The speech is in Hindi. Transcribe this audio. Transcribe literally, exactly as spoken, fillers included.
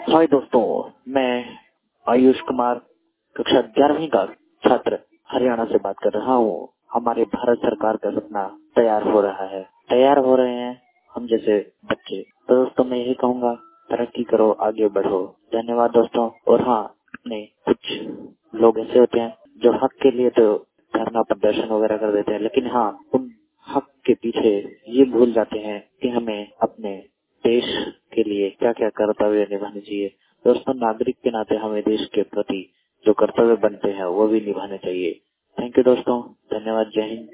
हाय दोस्तों, मैं आयुष कुमार कक्षा ग्यारहवीं का छात्र हरियाणा से बात कर रहा हूँ। हमारे भारत सरकार का सपना तैयार हो रहा है, तैयार हो रहे हैं हम जैसे बच्चे। तो दोस्तों मैं यही कहूँगा, तरक्की करो, आगे बढ़ो। धन्यवाद दोस्तों। और हाँ, नहीं कुछ लोग ऐसे होते हैं जो हक के लिए तो धरना प्रदर्शन वगैरह कर देते हैं, लेकिन हाँ उन हक के पीछे ये भूल जाते हैं कि हमें अपने देश के लिए क्या क्या कर्तव्य निभाने चाहिए। दोस्तों, नागरिक के नाते हमें देश के प्रति जो कर्तव्य बनते हैं वो भी निभाने चाहिए। थैंक यू दोस्तों, धन्यवाद, जय हिंद।